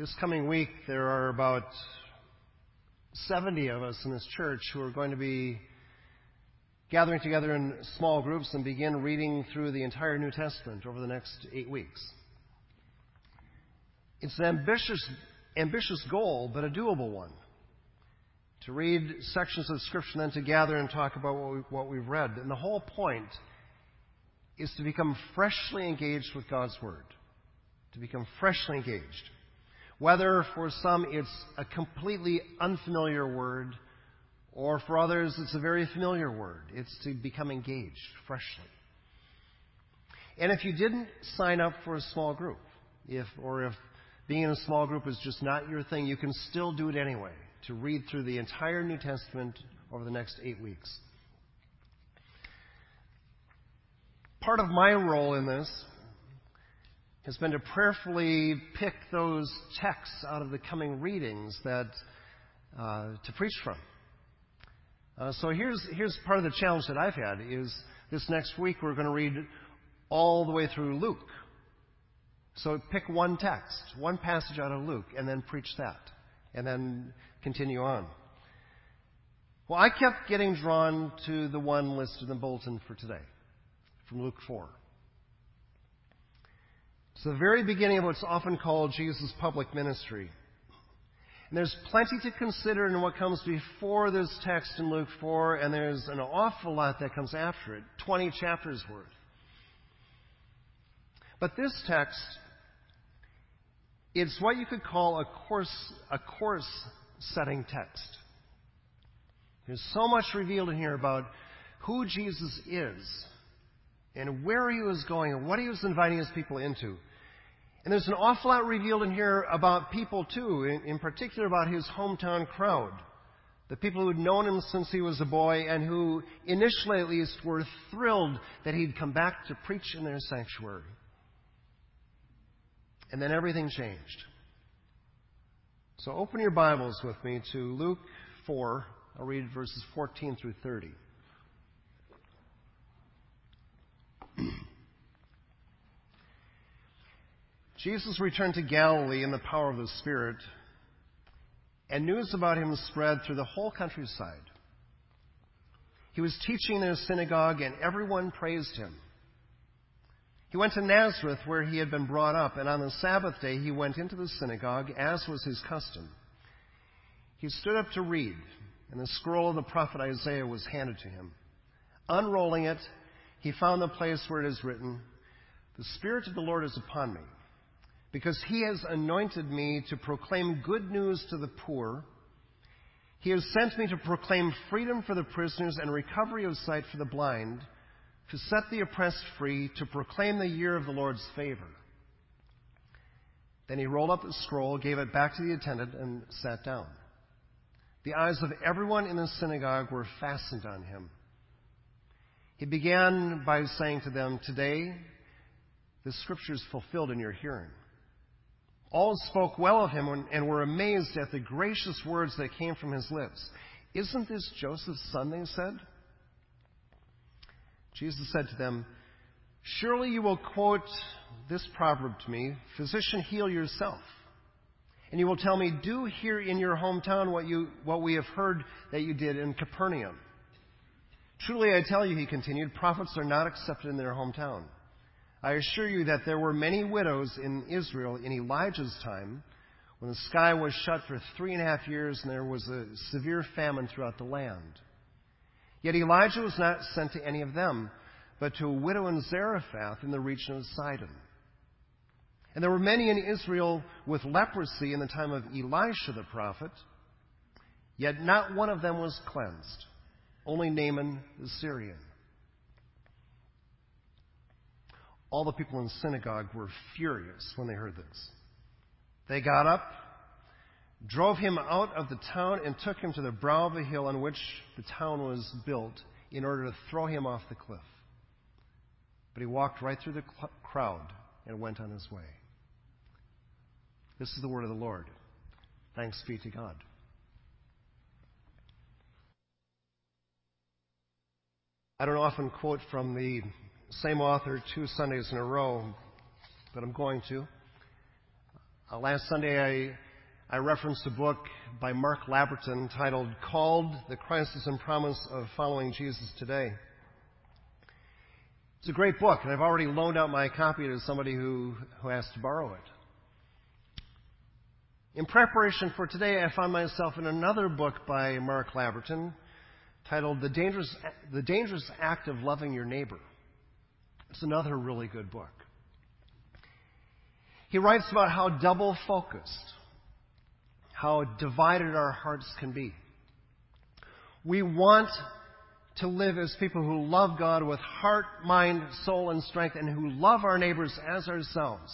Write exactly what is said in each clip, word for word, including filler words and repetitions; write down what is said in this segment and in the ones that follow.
this coming week, there are about seventy of us in this church who are going to be gathering together in small groups and begin reading through the entire New Testament over the next eight weeks. It's an ambitious, ambitious goal, but a doable one. To read sections of Scripture and then to gather and talk about what, we, what we've read. And the whole point is to become freshly engaged with God's Word. To become freshly engaged. Whether for some it's a completely unfamiliar word, or for others it's a very familiar word. It's to become engaged freshly. And if you didn't sign up for a small group, if or if being in a small group is just not your thing, you can still do it anyway, to read through the entire New Testament over the next eight weeks. Part of my role in this has been to prayerfully pick those texts out of the coming readings that uh, to preach from. Uh, so here's here's part of the challenge that I've had is this next week we're going to read all the way through Luke. So pick one text, one passage out of Luke, and then preach that, and then continue on. Well, I kept getting drawn to the one listed in the bulletin for today, from Luke four. It's the very beginning of what's often called Jesus' public ministry. And there's plenty to consider in what comes before this text in Luke four, and there's an awful lot that comes after it, twenty chapters worth. But this text, it's what you could call a course, a course-setting text. There's so much revealed in here about who Jesus is, and where he was going, and what he was inviting his people into. And there's an awful lot revealed in here about people, too, in, in particular about his hometown crowd. The people who had known him since he was a boy, and who, initially at least, were thrilled that he'd come back to preach in their sanctuary. And then everything changed. So open your Bibles with me to Luke four. I'll read verses fourteen through thirty. Jesus returned to Galilee in the power of the Spirit, and news about him spread through the whole countryside. He was teaching in their synagogue, and everyone praised him. He went to Nazareth, where he had been brought up, and on the Sabbath day he went into the synagogue, as was his custom. He stood up to read, and the scroll of the prophet Isaiah was handed to him. Unrolling it, he found the place where it is written, "The Spirit of the Lord is upon me, because he has anointed me to proclaim good news to the poor. He has sent me to proclaim freedom for the prisoners and recovery of sight for the blind, to set the oppressed free, to proclaim the year of the Lord's favor." Then he rolled up the scroll, gave it back to the attendant, and sat down. The eyes of everyone in the synagogue were fastened on him. He began by saying to them, "Today, the Scripture is fulfilled in your hearing." All spoke well of him and were amazed at the gracious words that came from his lips. "Isn't this Joseph's son?" they said. Jesus said to them, "Surely you will quote this proverb to me, 'Physician, heal yourself.' And you will tell me, 'Do here in your hometown what you what we have heard that you did in Capernaum.' Truly I tell you," he continued, "prophets are not accepted in their hometown. I assure you that there were many widows in Israel in Elijah's time, when the sky was shut for three and a half years and there was a severe famine throughout the land. Yet Elijah was not sent to any of them, but to a widow in Zarephath in the region of Sidon. And there were many in Israel with leprosy in the time of Elisha the prophet, yet not one of them was cleansed, only Naaman the Syrian." All the people in the synagogue were furious when they heard this. They got up, drove him out of the town, and took him to the brow of a hill on which the town was built in order to throw him off the cliff. But he walked right through the cl- crowd and went on his way. This is the word of the Lord. Thanks be to God. I don't often quote from the same author two Sundays in a row, but I'm going to. Uh, last Sunday, I, I referenced a book by Mark Labberton titled Called, The Crisis and Promise of Following Jesus Today. It's a great book, and I've already loaned out my copy to somebody who, who asked to borrow it. In preparation for today, I found myself in another book by Mark Labberton titled The Dangerous, The Dangerous Act of Loving Your Neighbor. It's another really good book. He writes about how double-focused, how divided our hearts can be. We want to live as people who love God with heart, mind, soul, and strength, and who love our neighbors as ourselves.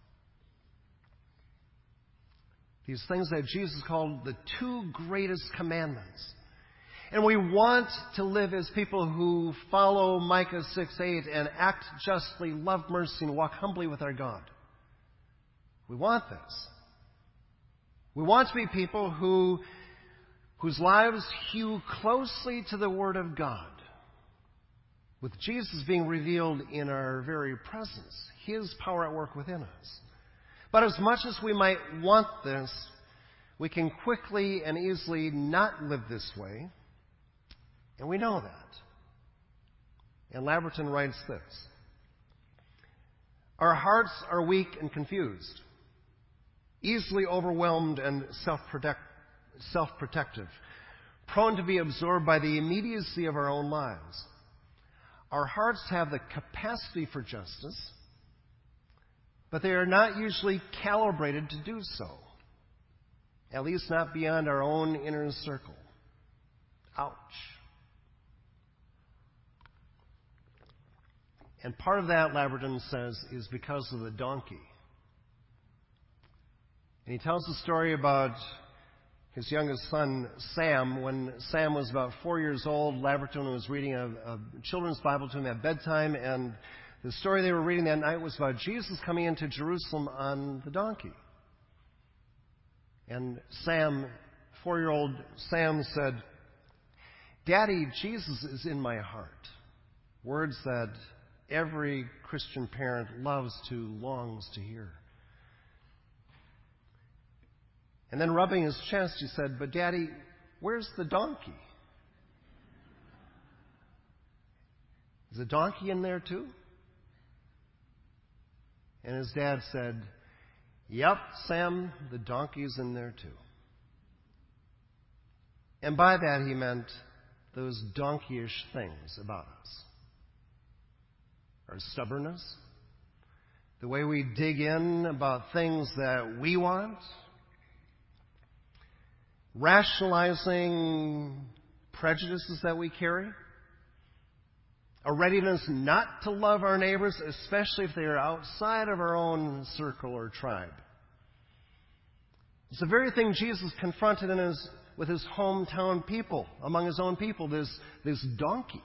These things that Jesus called the two greatest commandments. And we want to live as people who follow Micah six eight and act justly, love mercy, and walk humbly with our God. We want this. We want to be people who, whose lives hew closely to the Word of God, with Jesus being revealed in our very presence, His power at work within us. But as much as we might want this, we can quickly and easily not live this way, and we know that. And Labberton writes this: our hearts are weak and confused, easily overwhelmed and self-protective, prone to be absorbed by the immediacy of our own lives. Our hearts have the capacity for justice, but they are not usually calibrated to do so, at least not beyond our own inner circle. Ouch. And part of that, Labberton says, is because of the donkey. And he tells a story about his youngest son, Sam. When Sam was about four years old, Labberton was reading a, a children's Bible to him at bedtime, and the story they were reading that night was about Jesus coming into Jerusalem on the donkey. And Sam, four-year-old Sam said, "Daddy, Jesus is in my heart." Words that every Christian parent loves to, longs to hear. And then rubbing his chest, he said, "But Daddy, where's the donkey? Is the donkey in there too?" And his dad said, "Yep, Sam, the donkey's in there too." And by that he meant those donkeyish things about us. Our stubbornness, the way we dig in about things that we want, rationalizing prejudices that we carry, a readiness not to love our neighbors, especially if they are outside of our own circle or tribe. It's the very thing Jesus confronted in his, with his hometown people, among his own people, this, this donkey.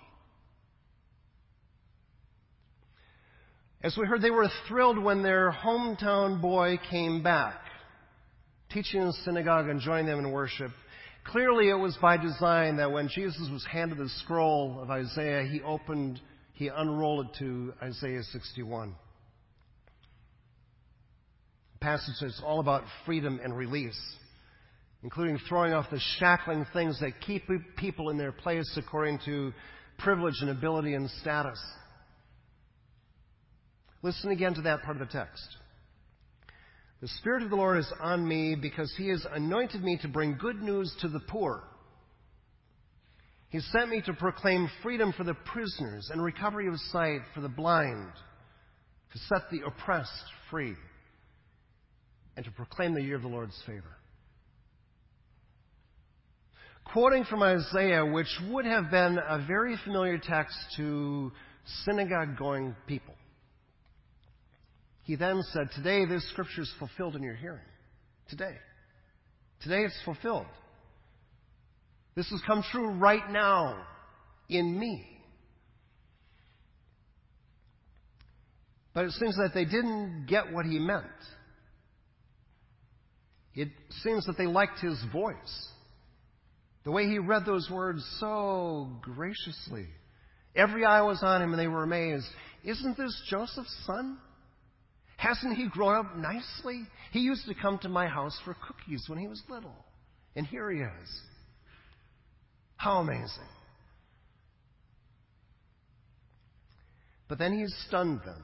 As we heard, they were thrilled when their hometown boy came back, teaching in the synagogue and joining them in worship. Clearly, it was by design that when Jesus was handed the scroll of Isaiah, he opened, he unrolled it to Isaiah sixty-one. A passage that's all about freedom and release, including throwing off the shackling things that keep people in their place according to privilege and ability and status. Listen again to that part of the text. "The Spirit of the Lord is on me because He has anointed me to bring good news to the poor. He sent me to proclaim freedom for the prisoners and recovery of sight for the blind, to set the oppressed free, and to proclaim the year of the Lord's favor." Quoting from Isaiah, which would have been a very familiar text to synagogue-going people, he then said, "Today this scripture is fulfilled in your hearing." Today. Today it's fulfilled. This has come true right now in me. But it seems that they didn't get what he meant. It seems that they liked his voice, the way he read those words so graciously. Every eye was on him and they were amazed. "Isn't this Joseph's son? Hasn't he grown up nicely? He used to come to my house for cookies when he was little. And here he is. How amazing. But then he stunned them.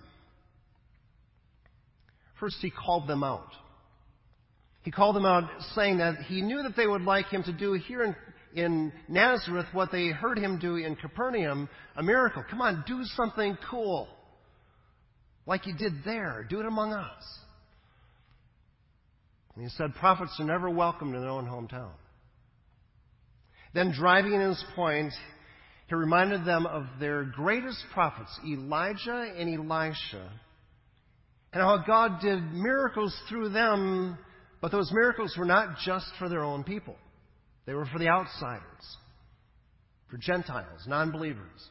First, he called them out. He called them out saying that he knew that they would like him to do here in, in Nazareth what they heard him do in Capernaum, a miracle. Come on, do something cool. Like you did there. Do it among us. And he said, prophets are never welcomed in their own hometown. Then, driving in his point, he reminded them of their greatest prophets, Elijah and Elisha, and how God did miracles through them, but those miracles were not just for their own people. They were for the outsiders, for Gentiles, non-believers.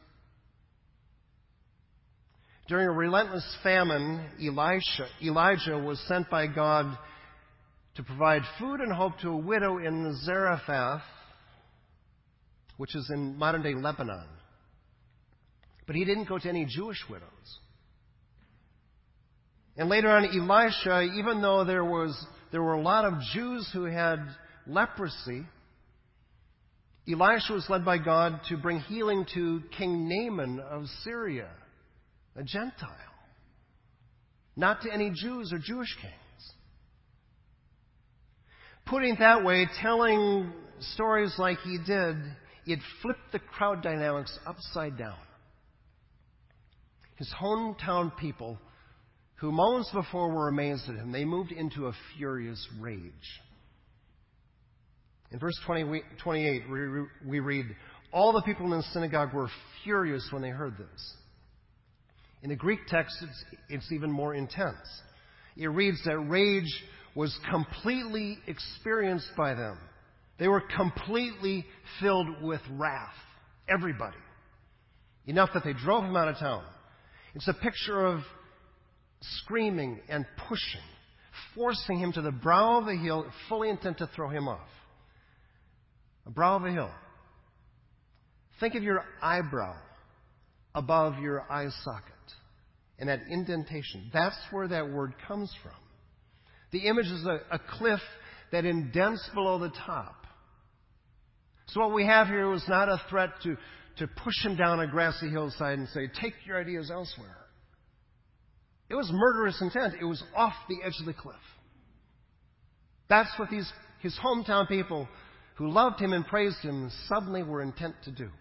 During a relentless famine, Elisha, Elijah was sent by God to provide food and hope to a widow in Zarephath, which is in modern-day Lebanon. But he didn't go to any Jewish widows. And later on, Elisha, even though there was there were a lot of Jews who had leprosy, Elisha was led by God to bring healing to King Naaman of Syria, a Gentile, not to any Jews or Jewish kings. Putting it that way, telling stories like he did, it flipped the crowd dynamics upside down. His hometown people, who moments before were amazed at him, they moved into a furious rage. In verse twenty, twenty-eight, we, we read, all the people in the synagogue were furious when they heard this. In the Greek text, it's, it's even more intense. It reads that rage was completely experienced by them. They were completely filled with wrath. Everybody. Enough that they drove him out of town. It's a picture of screaming and pushing, forcing him to the brow of the hill, fully intent to throw him off. A brow of a hill. Think of your eyebrow above your eye socket and that indentation. That's where that word comes from. The image is a, a cliff that indents below the top. So what we have here was not a threat to, to push him down a grassy hillside and say, take your ideas elsewhere. It was murderous intent. It was off the edge of the cliff. That's what these his hometown people who loved him and praised him suddenly were intent to do.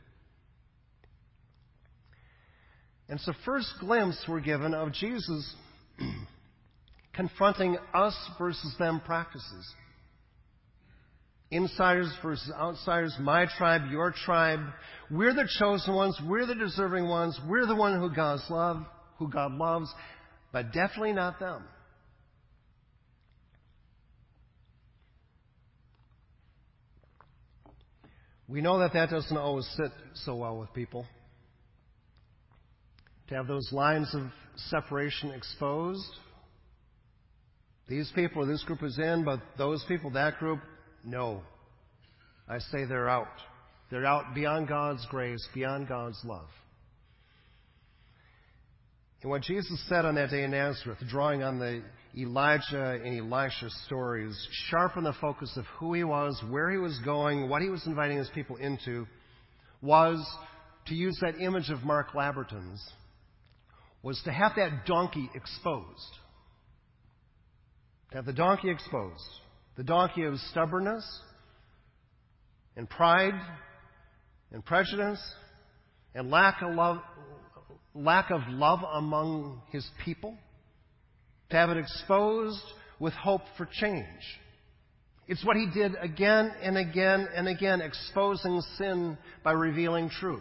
And so first glimpse we're given of Jesus confronting us versus them practices. Insiders versus outsiders, my tribe, your tribe. We're the chosen ones. We're the deserving ones. We're the one who God's love, who God loves, but definitely not them. We know that that doesn't always sit so well with people. To have those lines of separation exposed. These people, this group is in, but those people, that group, no. I say they're out. They're out beyond God's grace, beyond God's love. And what Jesus said on that day in Nazareth, drawing on the Elijah and Elisha stories, sharpened the focus of who he was, where he was going, what he was inviting his people into, was, to use that image of Mark Labberton's, was to have that donkey exposed. To have the donkey exposed. The donkey of stubbornness and pride and prejudice and lack of love, lack of love among his people. To have it exposed with hope for change. It's what he did again and again and again, exposing sin by revealing truth.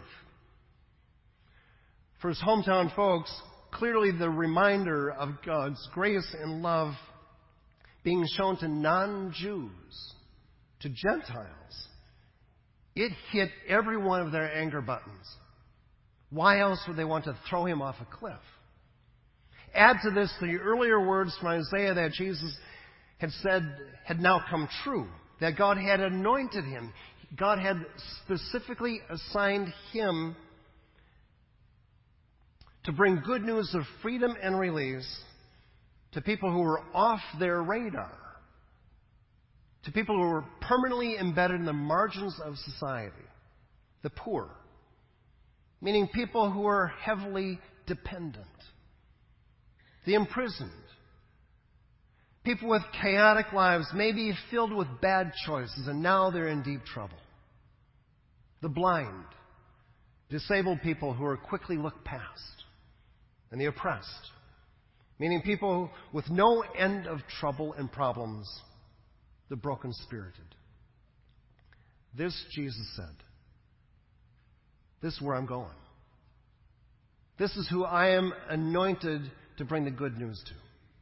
For his hometown folks, clearly the reminder of God's grace and love being shown to non-Jews, to Gentiles, it hit every one of their anger buttons. Why else would they want to throw him off a cliff? Add to this the earlier words from Isaiah that Jesus had said had now come true, that God had anointed him. God had specifically assigned him to bring good news of freedom and release to people who were off their radar, to people who were permanently embedded in the margins of society, the poor, meaning people who are heavily dependent, the imprisoned, people with chaotic lives, maybe filled with bad choices, and now they're in deep trouble, the blind, disabled people who are quickly looked past, and the oppressed, meaning people with no end of trouble and problems, the broken-spirited. This, Jesus said, this is where I'm going. This is who I am anointed to bring the good news to.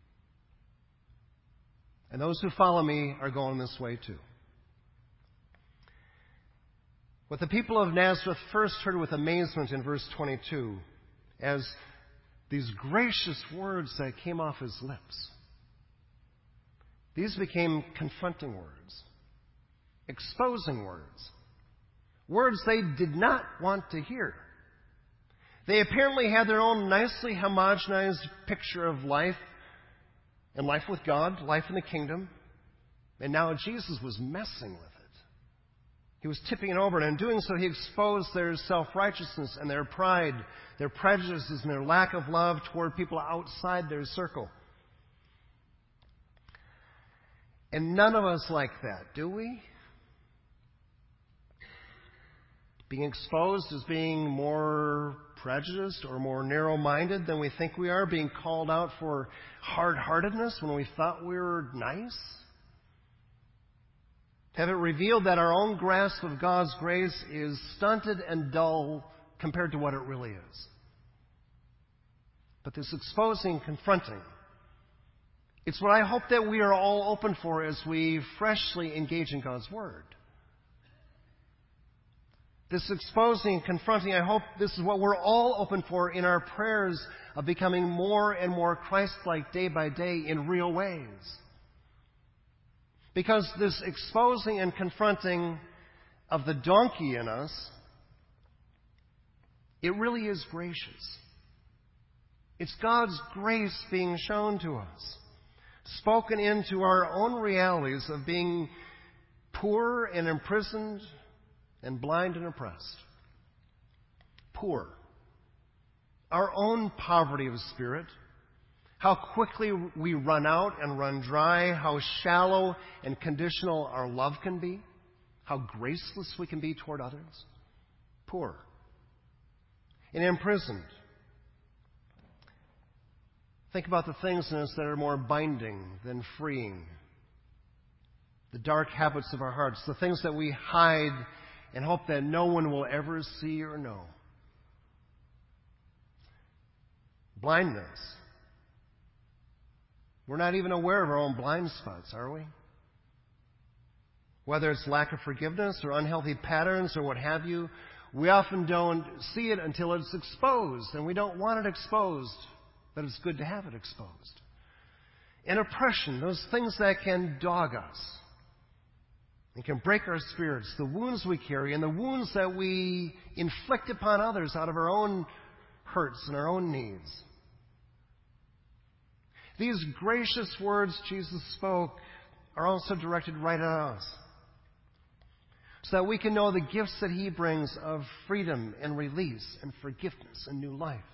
And those who follow me are going this way too. What the people of Nazareth first heard with amazement in verse twenty-two, as these gracious words that came off his lips, these became confronting words, exposing words, words they did not want to hear. They apparently had their own nicely homogenized picture of life, and life with God, life in the kingdom, and now Jesus was messing with it. He was tipping it over, and in doing so, he exposed their self-righteousness and their pride, their prejudices and their lack of love toward people outside their circle. And none of us like that, do we? Being exposed as being more prejudiced or more narrow-minded than we think we are, being called out for hard-heartedness when we thought we were nice. Have it revealed that our own grasp of God's grace is stunted and dull compared to what it really is. But this exposing, confronting, it's what I hope that we are all open for as we freshly engage in God's Word. This exposing and confronting, I hope this is what we're all open for in our prayers of becoming more and more Christ-like day by day in real ways. Because this exposing and confronting of the donkey in us, it really is gracious. It's God's grace being shown to us, spoken into our own realities of being poor and imprisoned and blind and oppressed. Poor. Our own poverty of spirit. How quickly we run out and run dry. How shallow and conditional our love can be. How graceless we can be toward others. Poor. And imprisoned. Think about the things in us that are more binding than freeing. The dark habits of our hearts. The things that we hide and hope that no one will ever see or know. Blindness. We're not even aware of our own blind spots, are we? Whether it's lack of forgiveness or unhealthy patterns or what have you, we often don't see it until it's exposed, and we don't want it exposed, but it's good to have it exposed. And oppression, those things that can dog us and can break our spirits, the wounds we carry and the wounds that we inflict upon others out of our own hurts and our own needs. These gracious words Jesus spoke are also directed right at us, so that we can know the gifts that he brings of freedom and release and forgiveness and new life.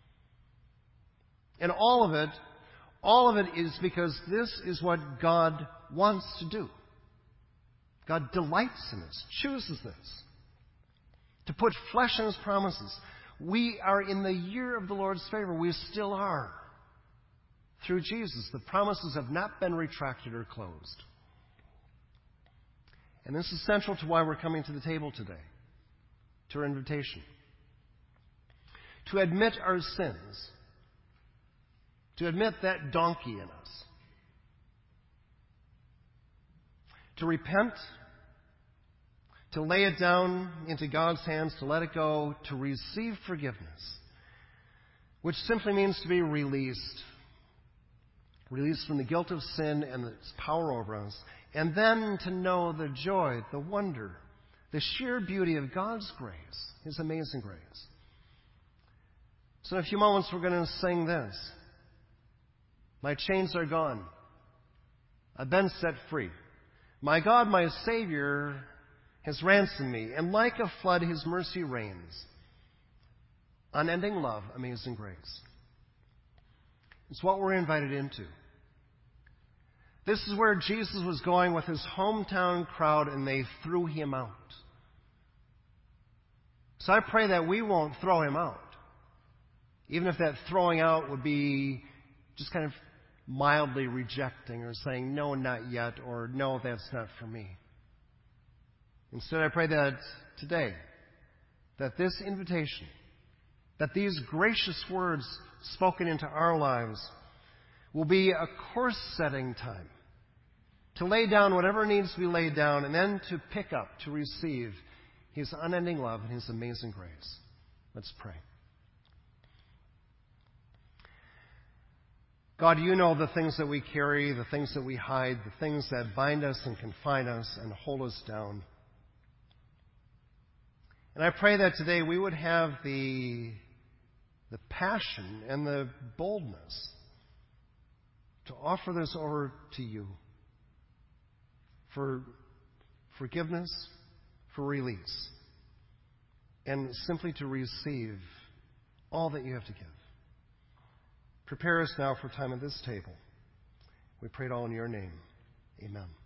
And all of it, all of it is because this is what God wants to do. God delights in this, chooses this, to put flesh in his promises. We are in the year of the Lord's favor. We still are. Through Jesus, the promises have not been retracted or closed. And this is central to why we're coming to the table today, to our invitation. To admit our sins, to admit that donkey in us, to repent, to lay it down into God's hands, to let it go, to receive forgiveness, which simply means to be released. Released from the guilt of sin and its power over us, and then to know the joy, the wonder, the sheer beauty of God's grace, his amazing grace. So in a few moments we're going to sing this. My chains are gone. I've been set free. My God, my Savior, has ransomed me, and like a flood, His mercy reigns. Unending love, amazing grace. It's what we're invited into. This is where Jesus was going with His hometown crowd, and they threw Him out. So I pray that we won't throw Him out. Even if that throwing out would be just kind of mildly rejecting or saying, no, not yet, or no, that's not for me. Instead, I pray that today, that this invitation, that these gracious words spoken into our lives will be a course-setting time to lay down whatever needs to be laid down and then to pick up, to receive His unending love and His amazing grace. Let's pray. God, You know the things that we carry, the things that we hide, the things that bind us and confine us and hold us down. And I pray that today we would have the, the passion and the boldness to offer this over to You for forgiveness, for release, and simply to receive all that You have to give. Prepare us now for time at this table. We pray it all in Your name. Amen.